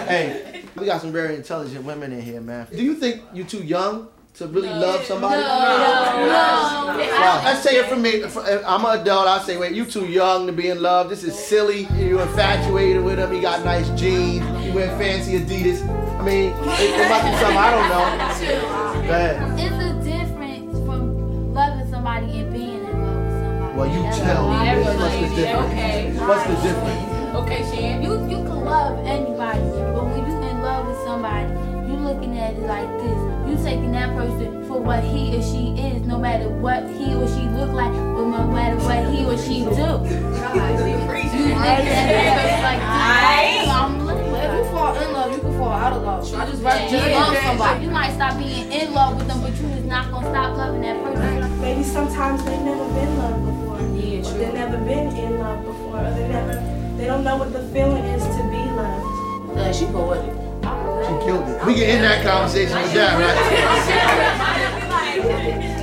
Hey, we got some very intelligent women in here, man. Do you think you're too young to really love somebody? No. Well, let's say it from me. I'm an adult. I say, wait, you too young to be in love. This is silly. You infatuated with him. He got nice jeans. He wear fancy Adidas. I mean, it might be something I don't know. Go ahead. It's a difference from loving somebody and being in love with somebody. Well, you tell me. What's the difference? Okay. What's the difference? Okay, Shan. You can love anybody, but when you in love with somebody, you looking at it like this. You taking that person for what he or she is, no matter what he or she look like, or no matter what he or she do. You like if you fall in love, you can fall out of love. I just love somebody. You might stop being in love with them, but you just not gonna stop loving that person. Maybe sometimes they've never been loved before. Yeah, or true. they've never been in love before. Or they don't know what the feeling is to be loved. She poetic. She killed it. We can end that conversation with that, right?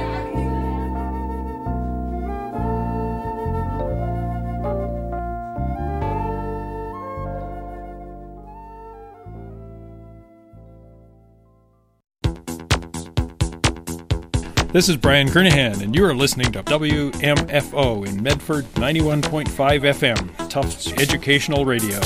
This is Brian Kernahan, and you are listening to WMFO in Medford 91.5 FM, Tufts Educational Radio.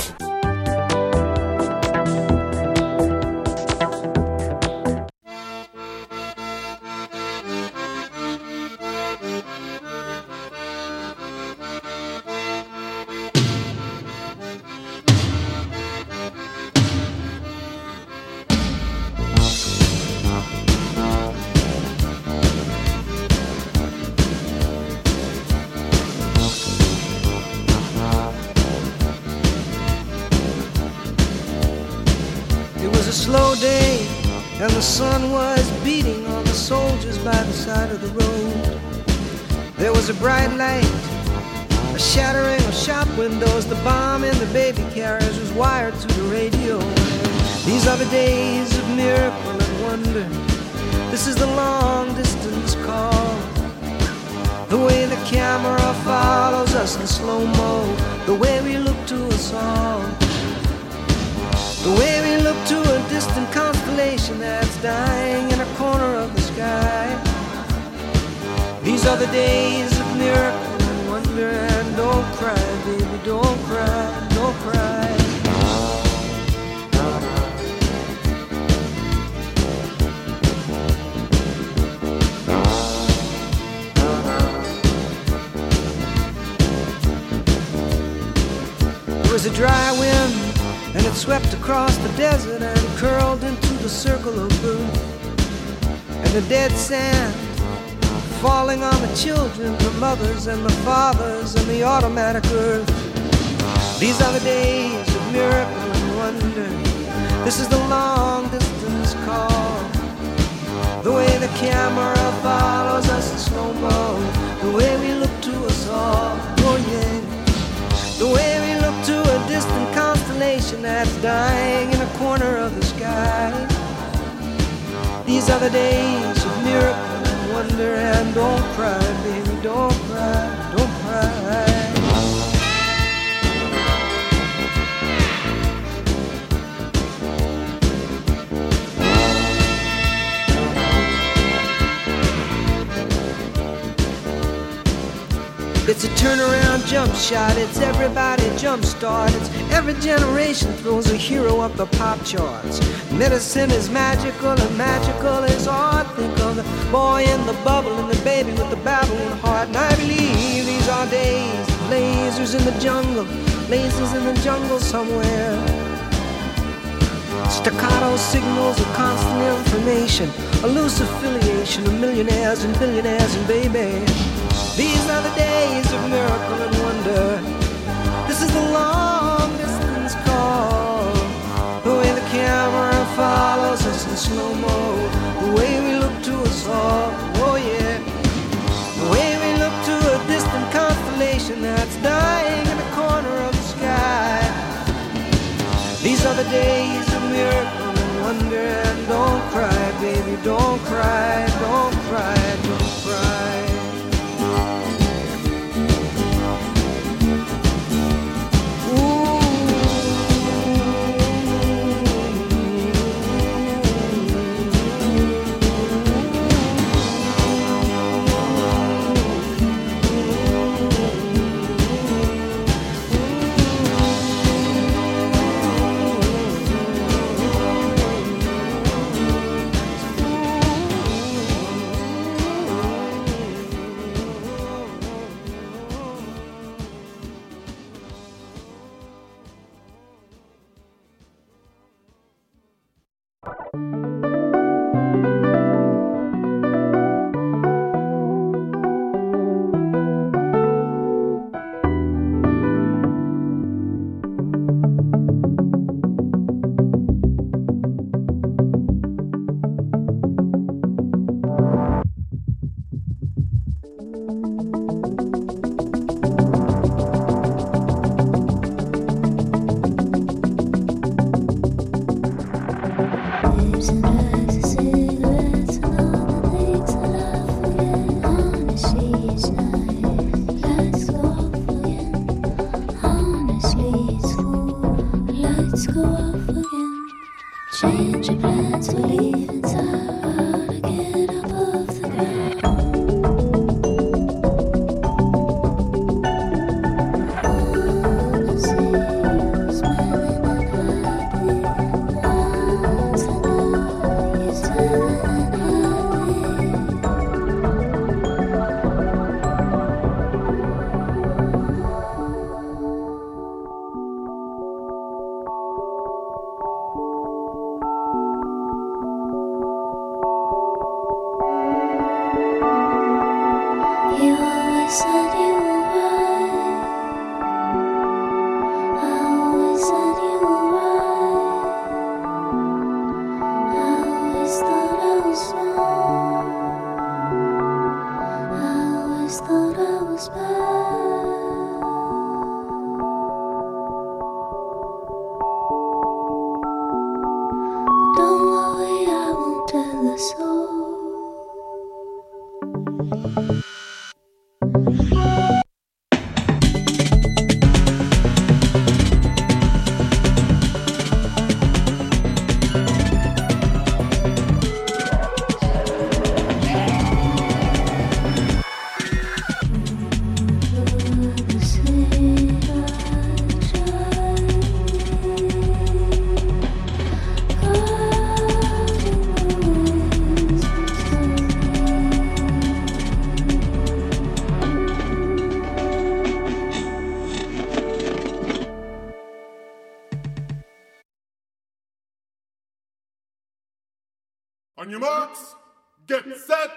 And the sun was beating on the soldiers by the side of the road. There was a bright light, a shattering of shop windows. The bomb in the baby carriage was wired to the radio. These are the days of miracle and wonder. This is the long distance call. The way the camera follows us in slow-mo. The way we look to us all. The way we look to a distant constellation that's dying in a corner of the sky. These are the days of miracle and wonder. And don't cry, baby, don't cry, don't cry. There was a dry wind, and it swept across the desert and curled into the circle of blue. And the dead sand falling on the children, the mothers and the fathers and the automatic earth. These are the days of miracle and wonder. This is the long distance call. The way the camera follows us in slow-mo. The way we look to us all, oh yeah. The way we look to a distant constellation that's dying in a corner of the sky. These are the days of miracle and wonder. And don't cry, baby, don't cry, don't cry. It's a turnaround jump shot, it's everybody jump start. It's every generation throws a hero up the pop charts. Medicine is magical and magical is art. Think of the boy in the bubble and the baby with the babbling heart. And I believe these are days of lasers in the jungle, lasers in the jungle somewhere. Staccato signals of constant information, a loose affiliation of millionaires and billionaires and baby. These are the days of miracle and wonder. This is the long distance call. The way the camera follows us in slow-mo. The way we look to us all, oh yeah. The way we look to a distant constellation that's dying in the corner of the sky. These are the days of miracle and wonder. And don't cry, baby, don't cry, don't cry, don't cry. On your marks, get set.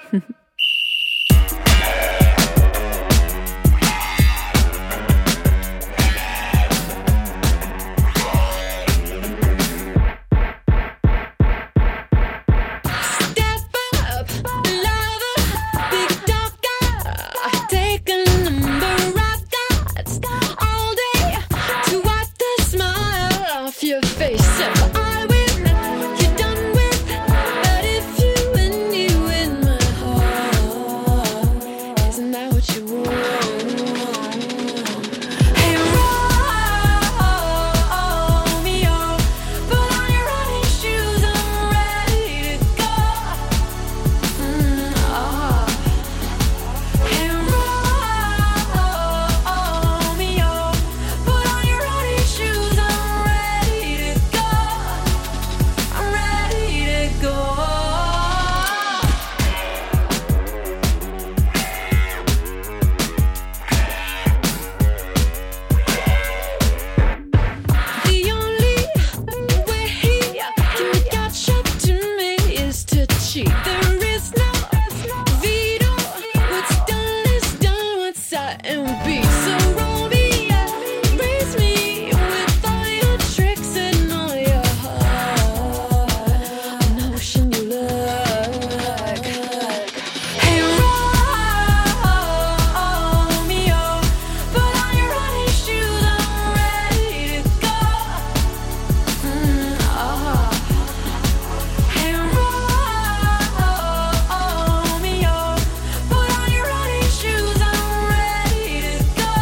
Go!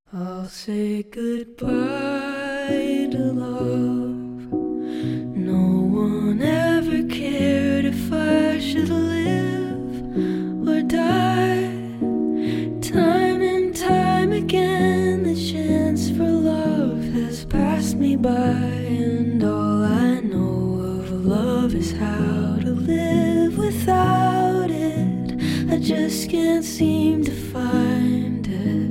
I'll say goodbye to love. No one ever cared if I should live or die. Time and time again, the chance for love has passed me by, and all I know of love is how to live without it. I just can't seem to find it.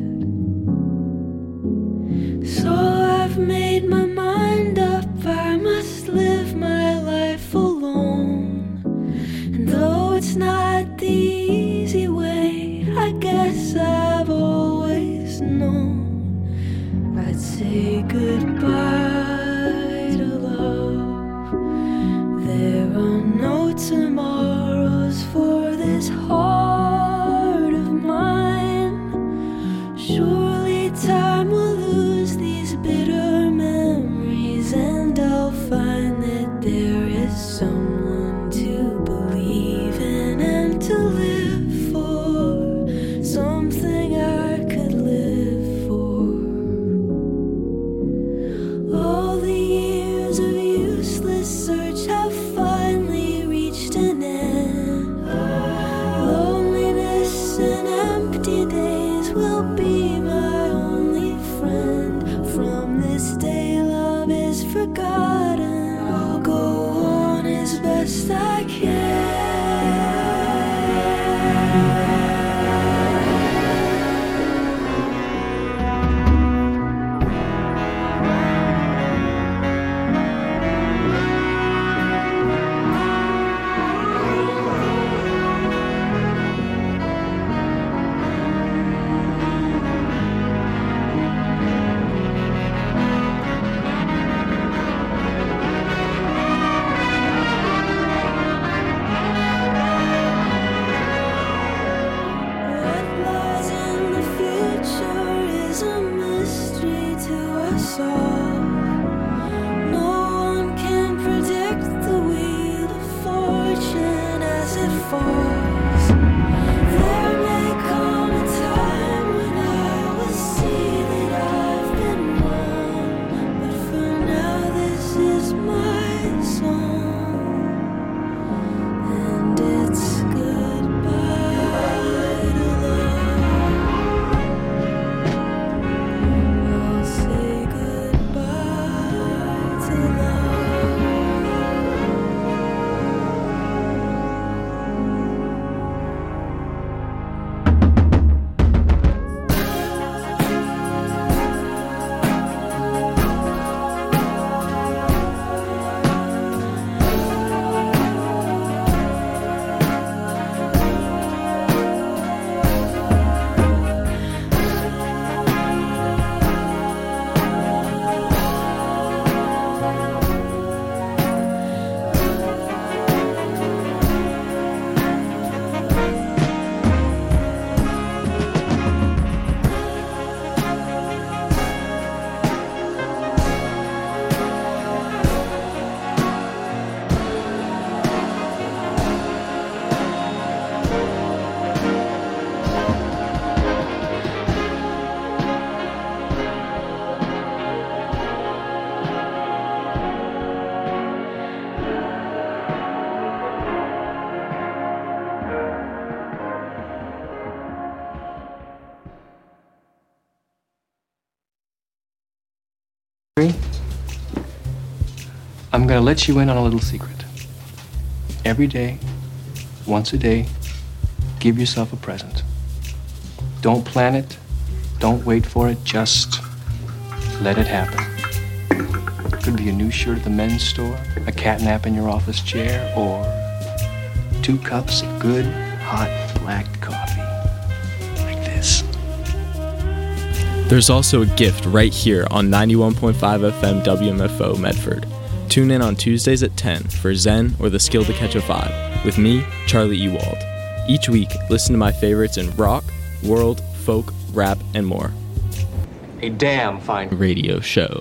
So I've made my mind up, I must live my life alone. And though it's not the easy way, I guess I've always known I'd say goodbye to love. There are no tomorrows for this heart of mine. Surely time will lose these bitter memories, and I'll find that there is someone to believe in and to live for, something I could live for. All the years of useless search have finally reached an end. Loneliness and empty days will be my only friend. From this day love is forgotten. I'll go on as best I can. What lies in the future is a mystery to us all. No one can predict the wheel of fortune as it falls. There may come a time when I will see that I've been wrong, but for now this is my song, and it's goodbye to love. I'll say goodbye to love. I'm gonna let you in on a little secret. Every day, once a day, give yourself a present. Don't plan it, don't wait for it, just let it happen. Could be a new shirt at the men's store, a cat nap in your office chair, or 2 cups of good, hot, black coffee. Like this. There's also a gift right here on 91.5 FM WMFO Medford. Tune in on Tuesdays at 10 for Zen or the Skill to Catch a Vibe with me, Charlie Ewald. Each week, listen to my favorites in rock, world, folk, rap, and more. A damn fine radio show.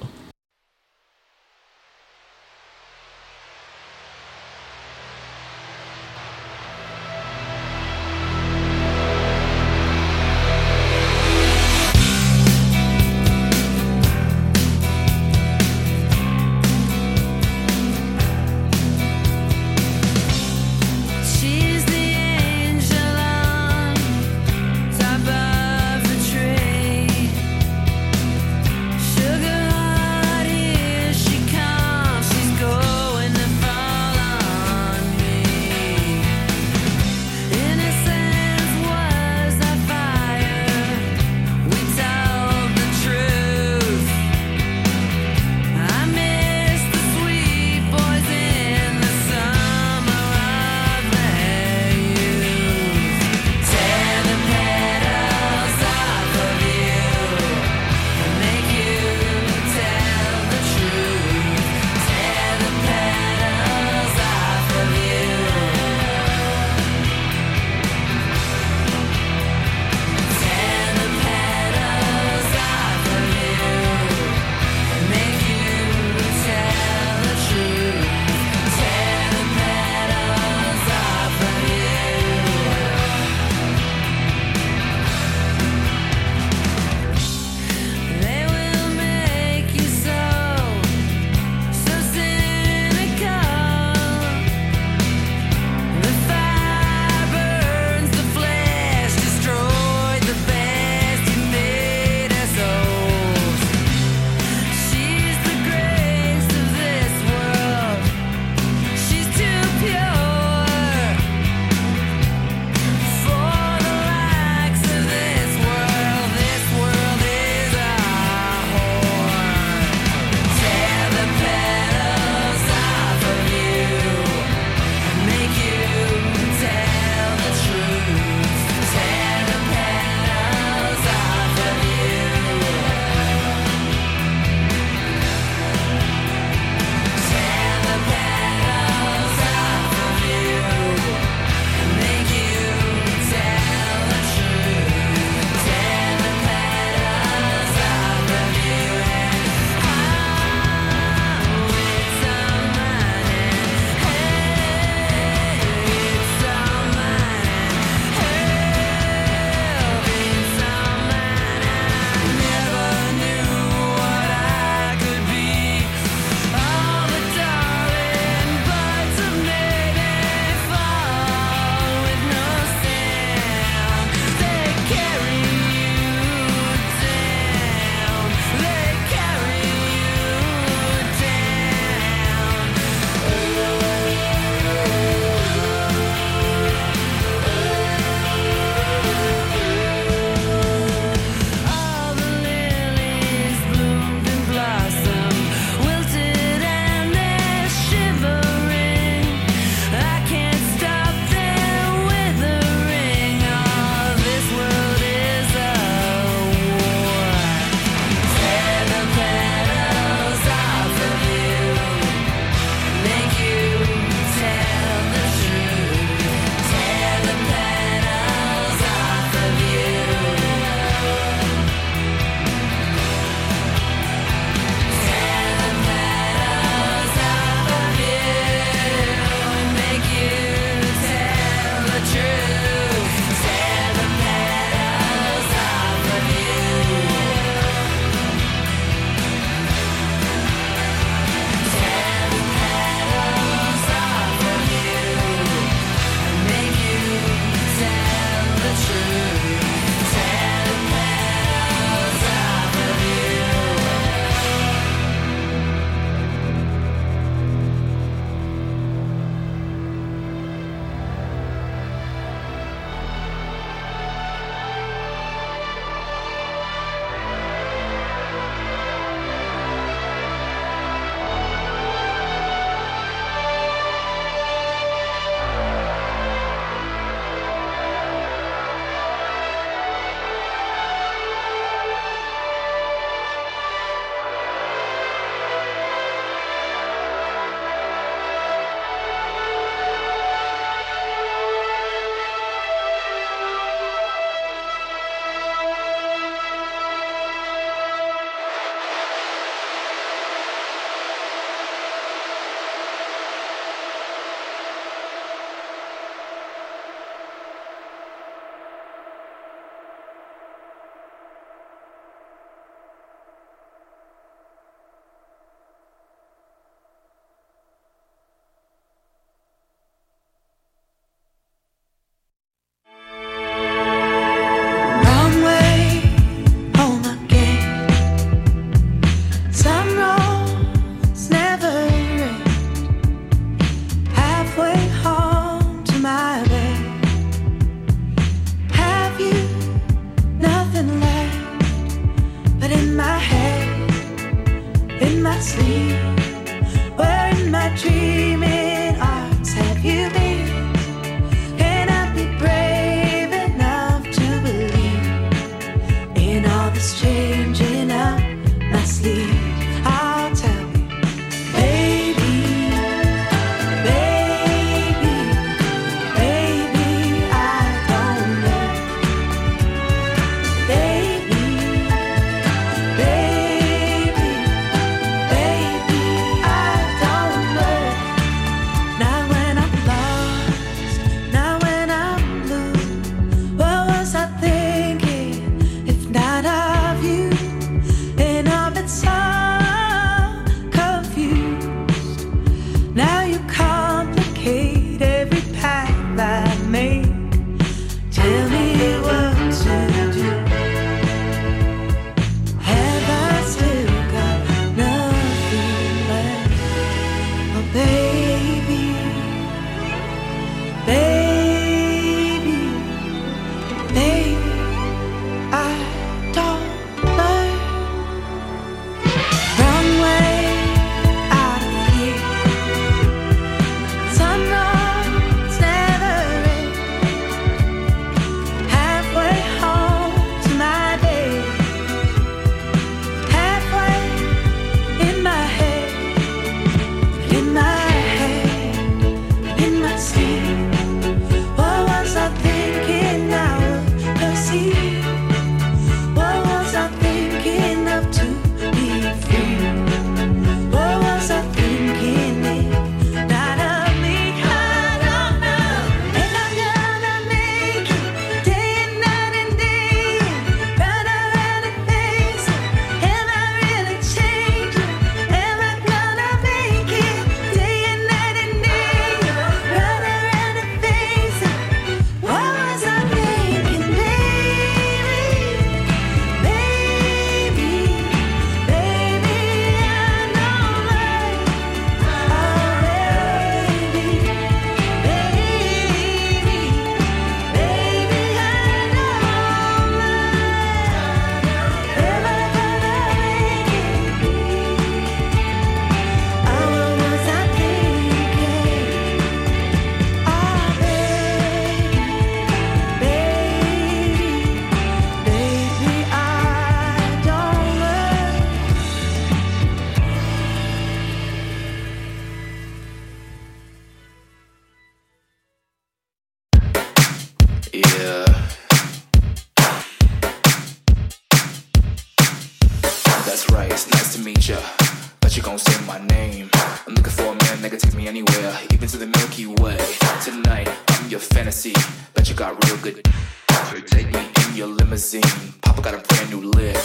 nice to meet ya. Bet you gon' say my name. I'm looking for a man that can take me anywhere, even to the Milky Way. Tonight, I'm your fantasy. Bet you got real good. Take me in your limousine. Papa got a brand new lick.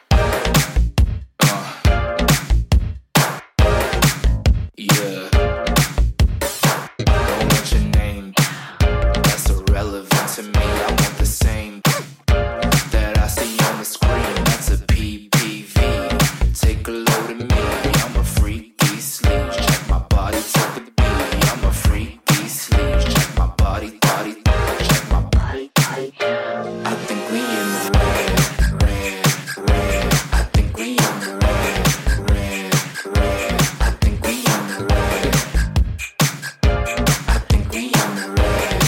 Yeah. Don't want your name. That's irrelevant to me. I want the same that I see on the screen. That's a PPV. Take a load of me. I'm a freaky sleeve. Check my body to the beat. I'm a freaky sleeve. Check my body. Check my body. I think we in the red. I think we in the red. I think we in the red. I think we in the red.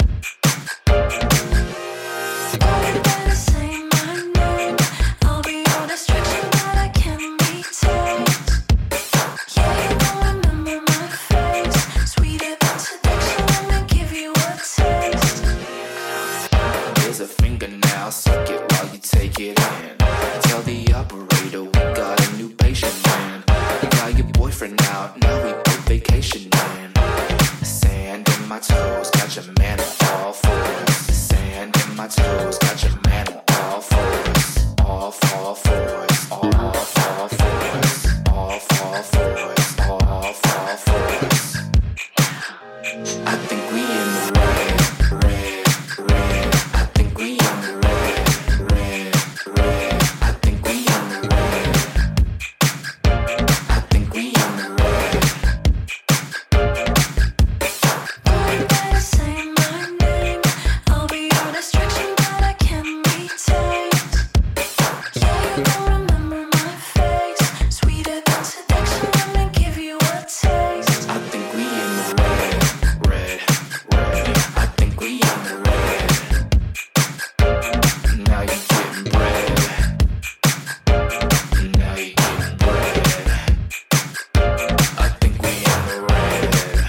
You better say my name. I'll be your distraction, but I can't be tamed. Yeah, you don't remember my face. Sweeter than seduction, let me give you a taste. Here's a finger now, suck it while you take it in. Tell the operator we got a new patient in. Got your boyfriend out, now we both vacationing. Sand in my toes, got your man on all fours. Sand in my toes, got your man on all fours. All fours, all fours, all fours, all fours. I think we in the red. I think we in the red. I think we in the red. I think we in the red. You better say my name. I'll be your distraction, but I can't be tamed. Yeah, you don't remember my face. Sweeter than seduction, let me give you a taste. I think we in the red. I think we in the red. Now you getting bread. Now you getting bread. I think we in the red.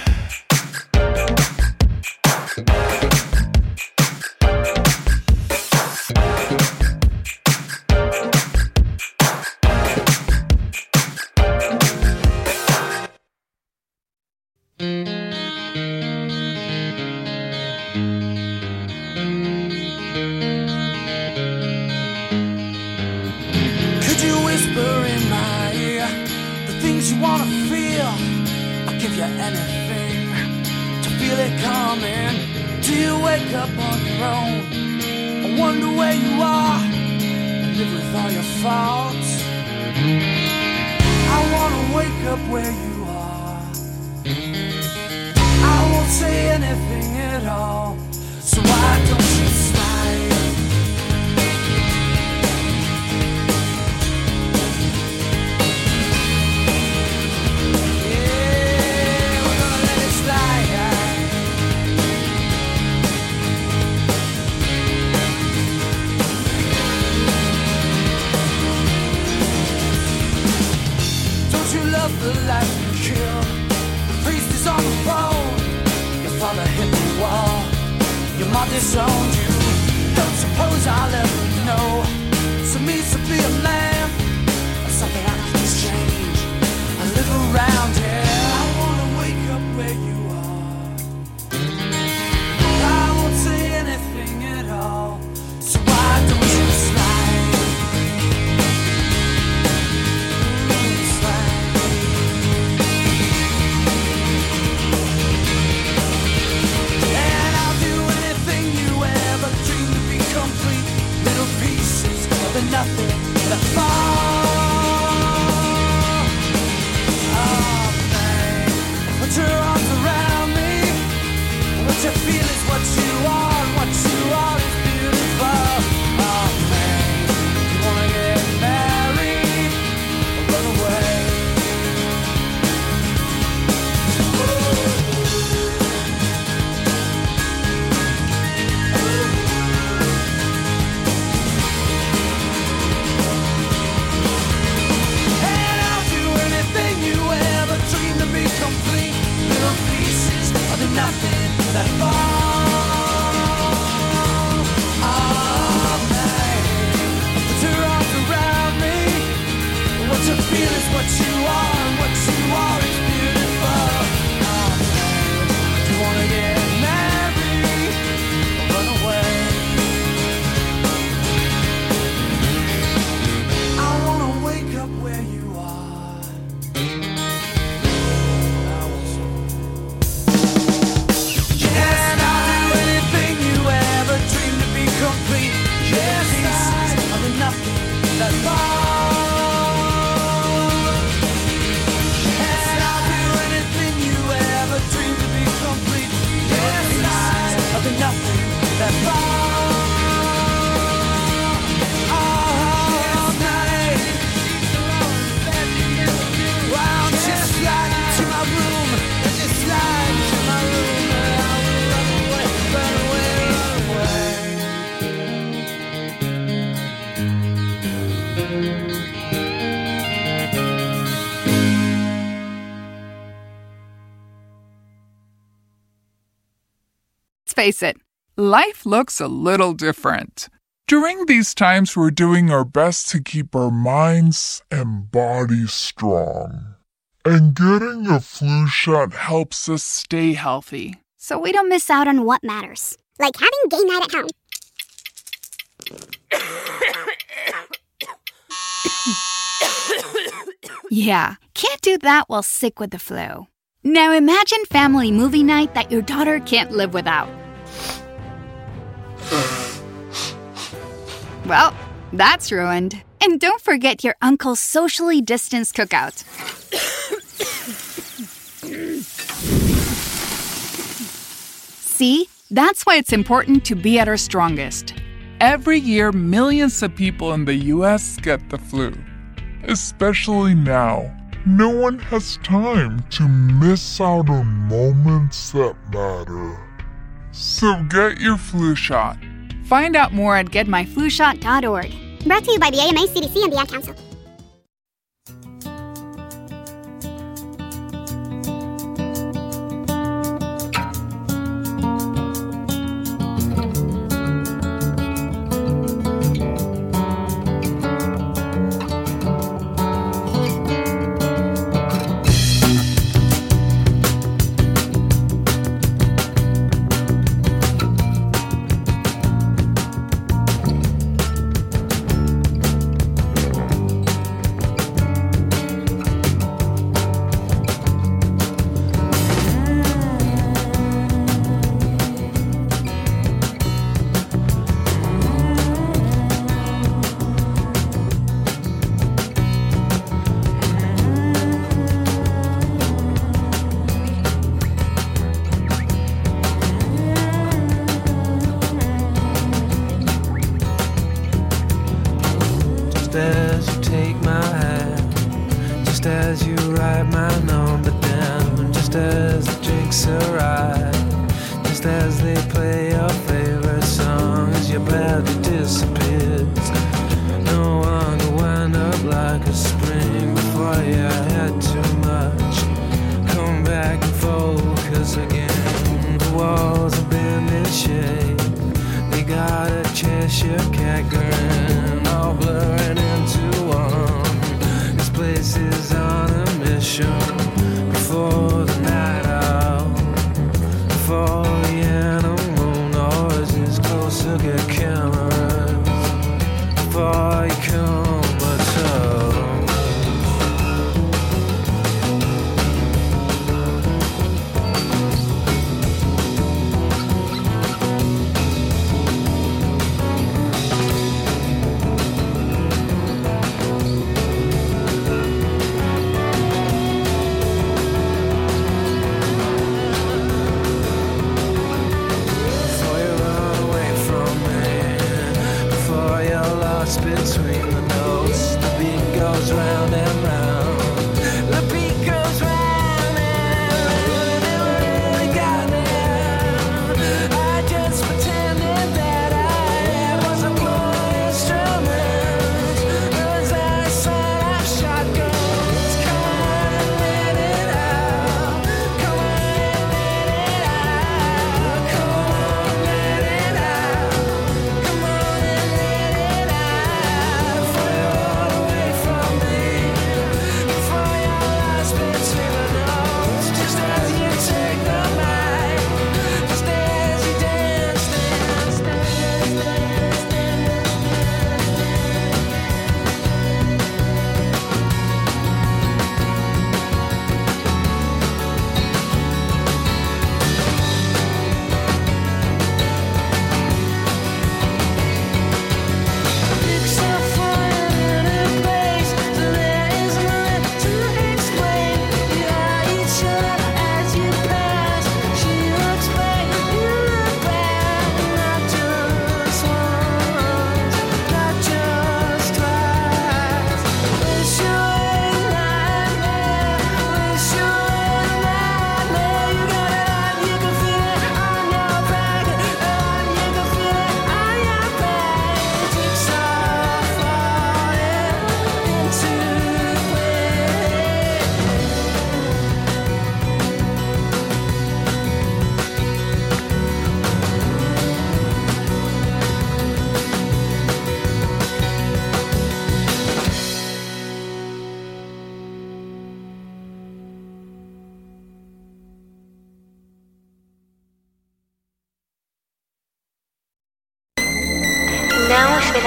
Could you whisper in my ear the things you wanna feel? I'll give you anything to feel it coming. Do you wake up on your own? I wonder where you are and live with all your faults. I wanna wake up where you are. I won't say anything at all. So why don't you slide? The life you killed. The priest is on the throne. Your father hit the wall. Your mom disowned you. Don't suppose I'll ever know. So means to be a man or something I can change. I live around here. I wanna wake up where you are. I won't say anything at all. So why don't you slide? Nothing but feel is what you are, and what you are is beautiful. Do you wanna get married or run away? I wanna wake up where you are. Yes, I'll do anything you ever dreamed to be complete. Yes, pieces of the nothing that falls. Yes, I'll do anything you ever dreamed to be complete. Yes, pieces of the nothing that falls. All night, wow, just slide into my room, just slide into my room. I will run away, run away, run away. Let's face it, life looks a little different. During these times, we're doing our best to keep our minds and bodies strong. And getting a flu shot helps us stay healthy. So we don't miss out on what matters. Like having game night at home. Yeah, can't do that while sick with the flu. Now imagine family movie night that your daughter can't live without. Well, that's ruined. And don't forget your uncle's socially distanced cookout. See? That's why it's important to be at our strongest. Every year, millions of people in the U.S. get the flu. Especially now. No one has time to miss out on moments that matter. So get your flu shot. Find out more at getmyflushot.org. Brought to you by the AMA, CDC, and the Ad Council.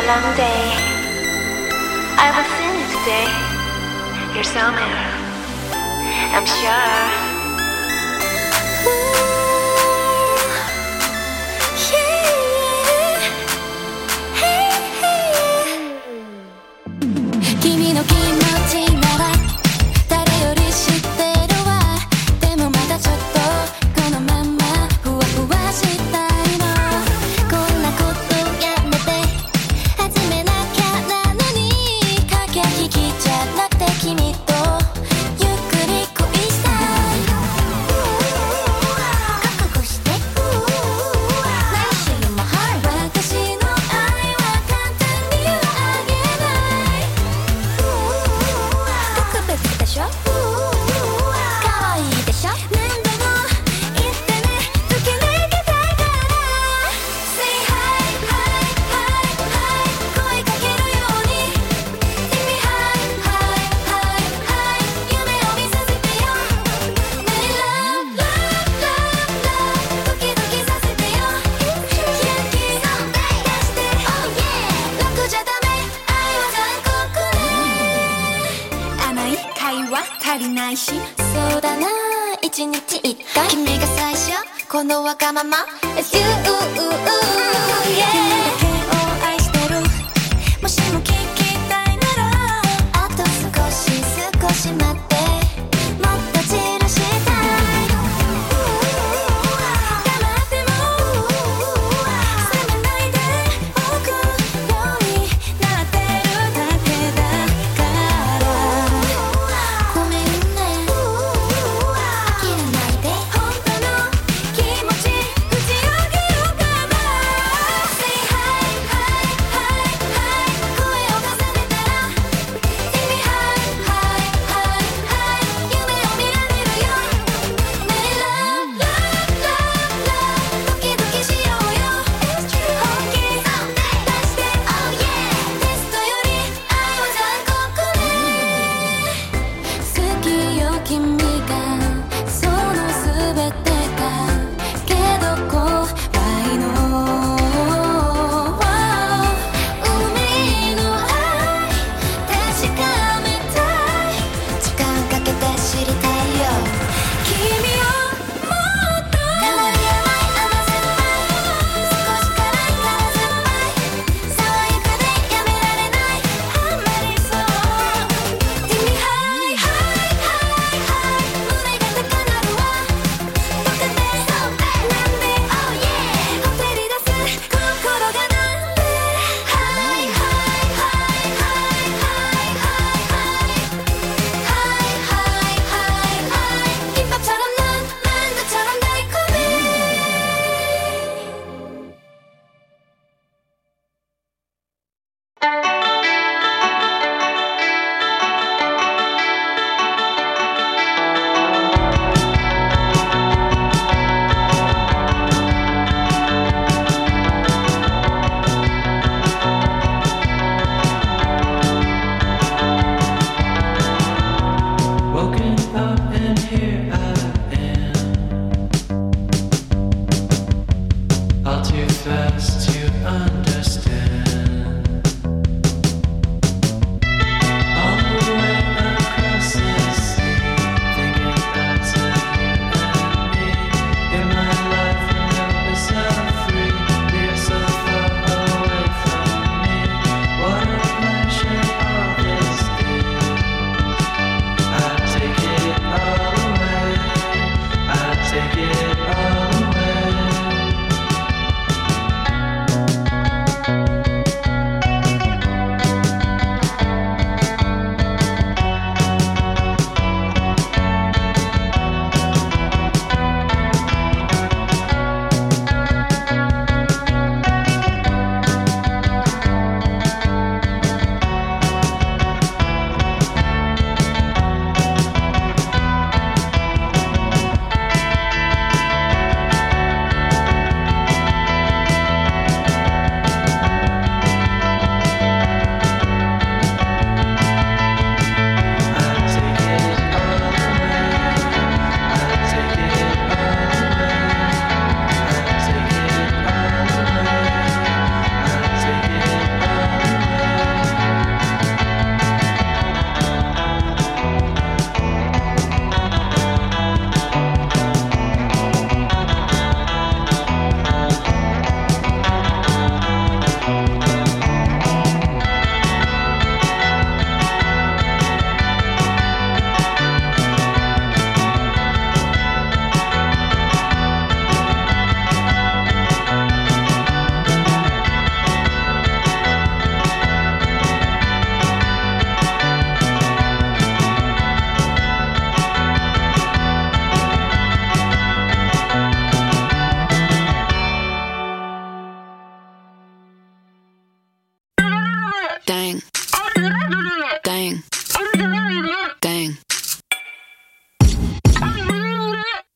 long day. I will see you today. You're somewhere, I'm sure. そうだな、一日一回君が最初、このわがまま It's you、君だけを愛してる、もしも聞きたいならあと少し少し待って、もっと散らしたい、黙っても冷めないでおくようになってるだけだから、ごめんね、諦めないで本当の気持ち打ち明けようかな。 Say hi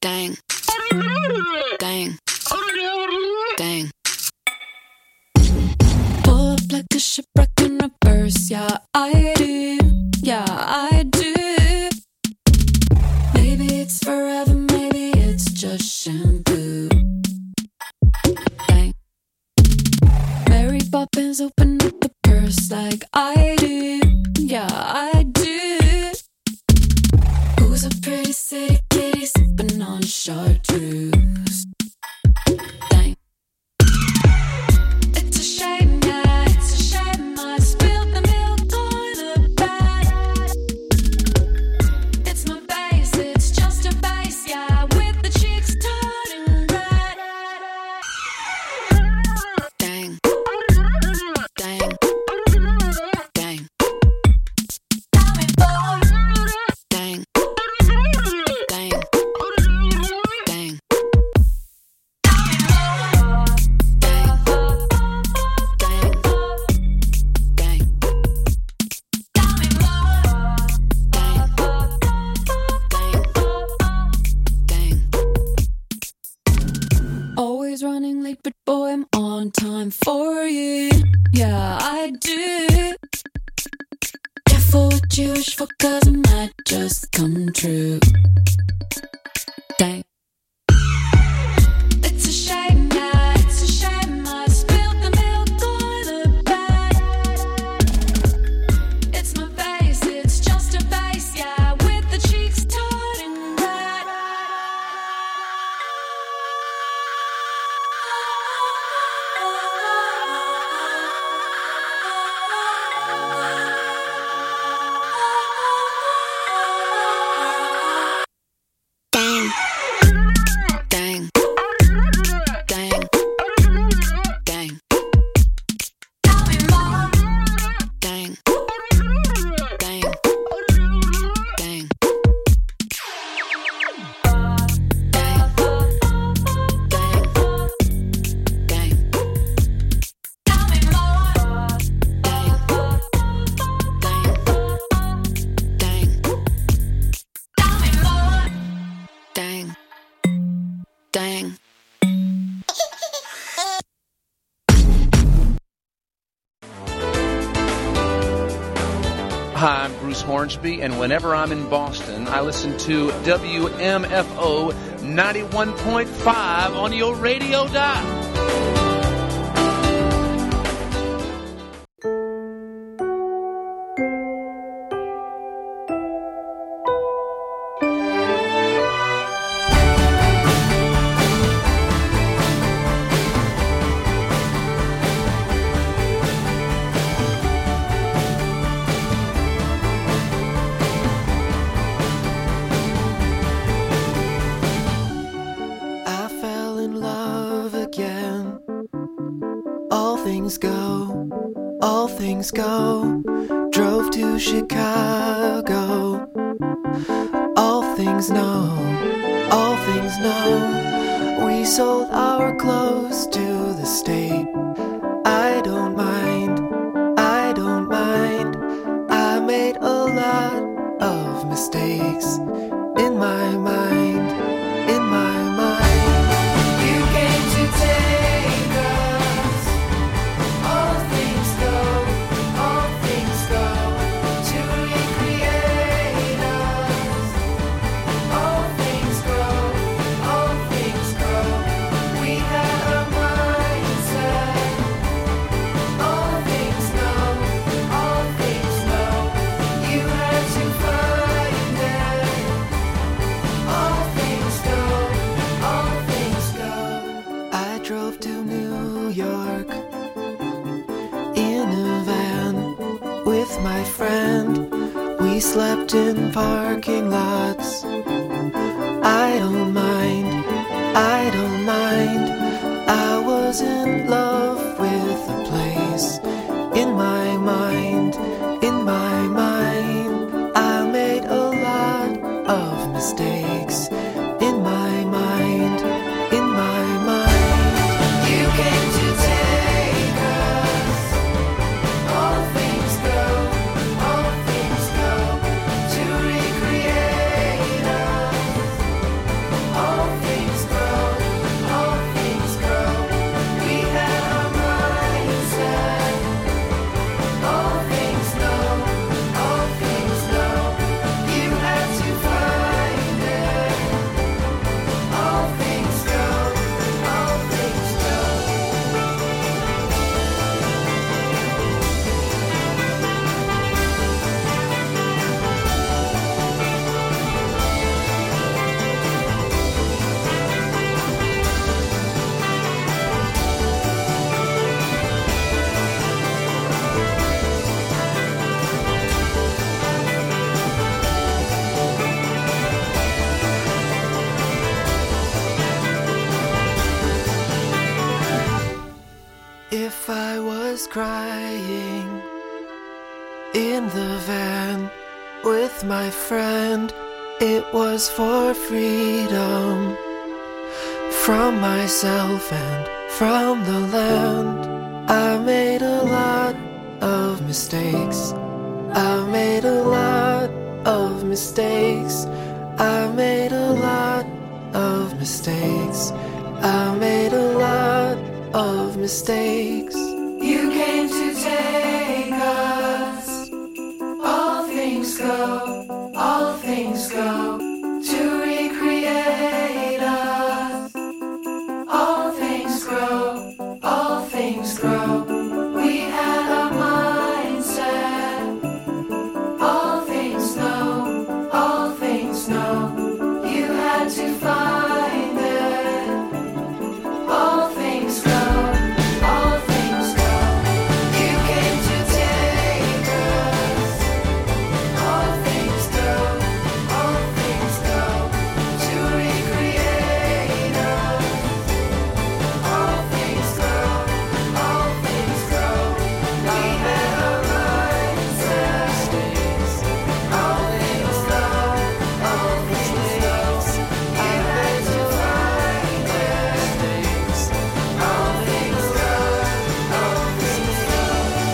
Dang. Dang. Dang. Pull up like a shipwreck in reverse. Yeah, I do. Yeah, I do. Maybe it's forever, maybe it's just shampoo. Dang. Mary Poppins open up the purse like I do. Yeah, I do. Who's a pretty city kitty sipping on chartreuse? Dang. It's a shame, yeah, it's a shame I spilled the milk on the bed. It's my face, it's just a face, yeah, with the cheeks turning red. Dang. Dang. Dang. Dang. Dang. Dang. Always running late, but boy, I'm on time for you. Yeah, I do. Careful what you wish for, 'cause it might just come true. Dang. It's a shame, yeah, it's a shame I spilled the milk on the bed. It's my face, it's just a face, yeah, with the cheeks turning red. Dang. Dang. Dang. Dang. Tell me more. Dang. Dang. Dang. Dang. Dang. Hi, I'm Bruce Hornsby, and whenever I'm in Boston, I listen to WMFO 91.5 on your radio dial. I fell in love again. All things go, all things go. Drove to Chicago. All things know, all things know. We sold our clothes to the state. I don't mind, I don't mind. I made a lot of mistakes in my mind, in my mind. You came to take us. All things go, all things go. To recreate us. All things go, all things go. We had a mindset. All things know, all things know. You had to find it. All things go, all things go. I drove to New York in a van with my friend. We slept in parking lots. I don't mind, I don't mind. I was in love with the place. In my mind, in my mind. I made a lot of mistakes. In my mind, in my mind. You came to take us. All things go, all things go. To recreate us. All crying in the van with my friend. It was for freedom from myself and from the land. I made a lot of mistakes. I made a lot of mistakes. I made a lot of mistakes. I made a lot of mistakes. You came to take us. All things go, all things go, to recreate us. All things grow, all things grow. We had our mindset. All things know, all things know. You had to find it. All things go, all things go. You came to take us. All things go, all things go, to recreate us. All things grow, all things grow. We had our mindsets. All things know, all things know. You had to find it. All things go, all things go.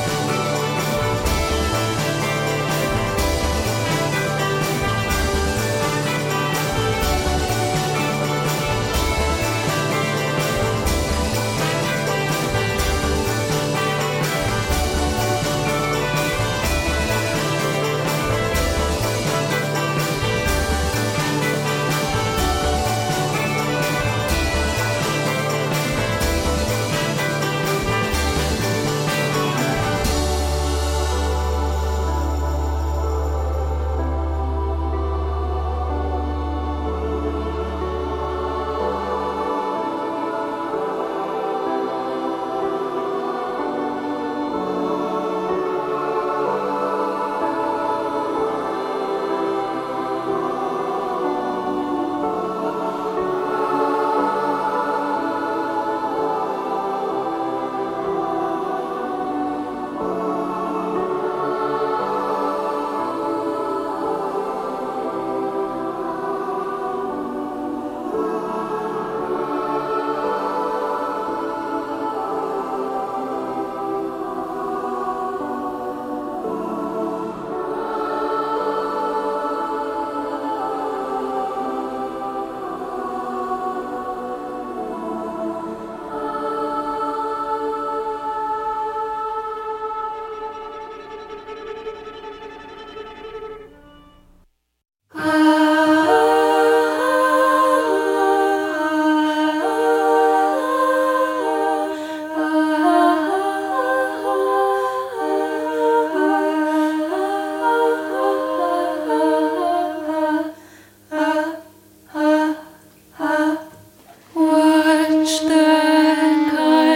Watch the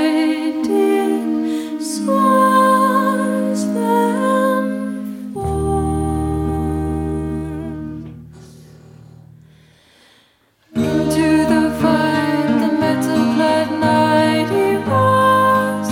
guiding swans them fall into the fight. The metal-clad night he was,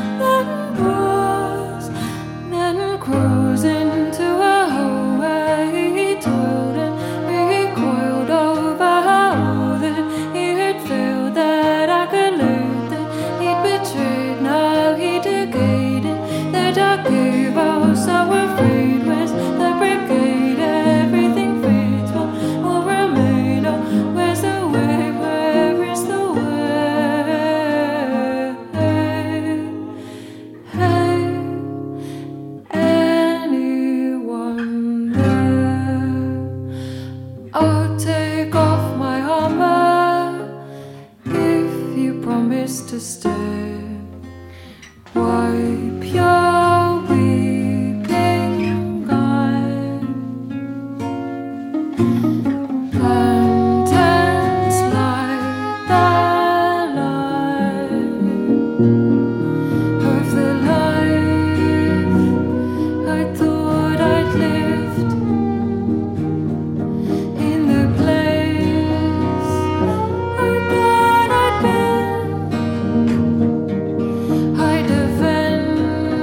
then grows into a hole where he toiled and recoiled over how that he had failed, that I could learn that he'd betrayed. Now he degraded the dark cave. I was so afraid. Where's the brigade? Everything fades, what will remain? Oh, where's the way? Where is the way? Hey, anyone there? I'll take off my armor if you promise to stay. Wipe your weeping eyes. Lanterns light the light of the life I thought I'd lived, in the place I thought I'd been. I defend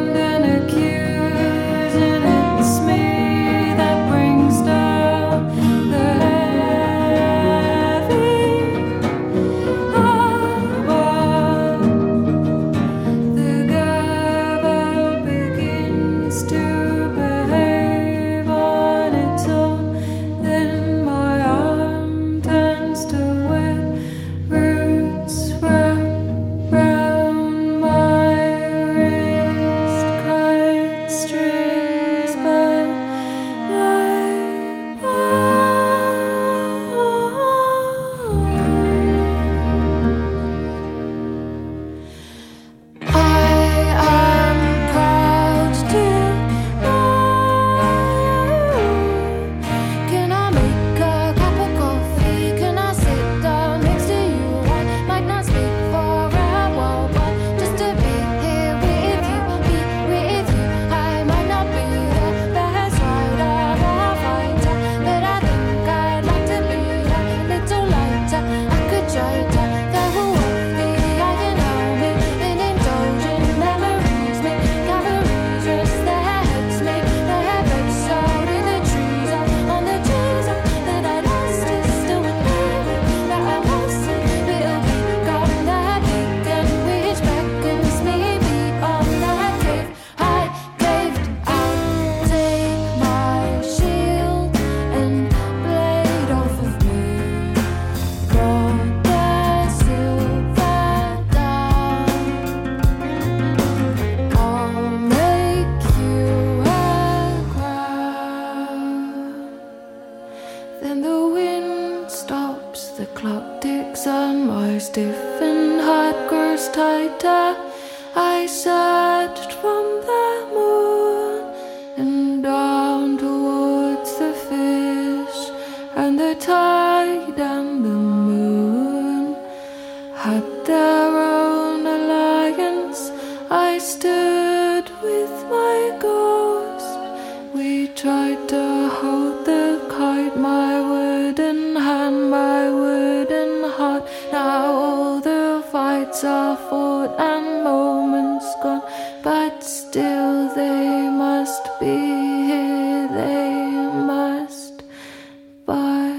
Then the wind stops, the clock ticks, and my stiffened heart grows tighter. I searched from the moon and down towards the fish, and the tide and the moon had their own alliance. I stood with my ghost. We tried to hold the kite, my wooden hand, my wooden heart. Now all the fights are fought and moments gone, but still they must be here, they must. But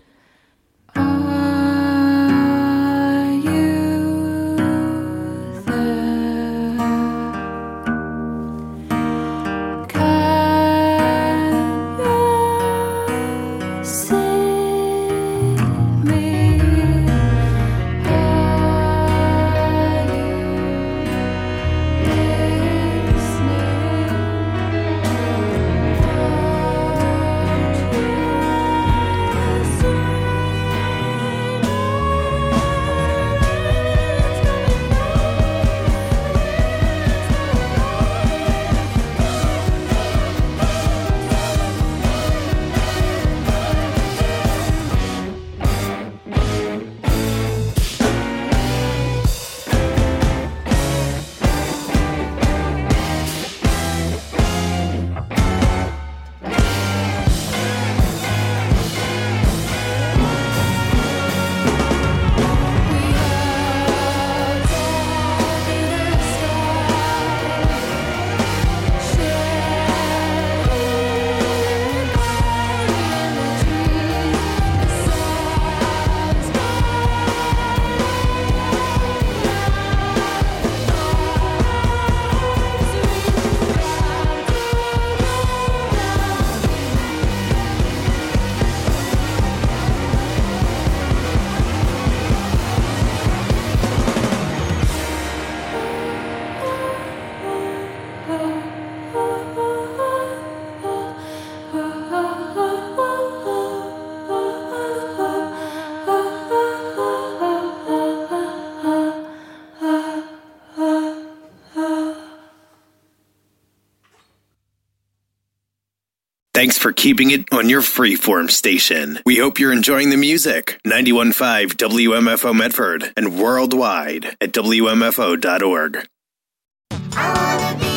are you there? Can you see me? Thanks for keeping it on your freeform station. We hope you're enjoying the music. 91.5 WMFO Medford and worldwide at WMFO.org. I wanna be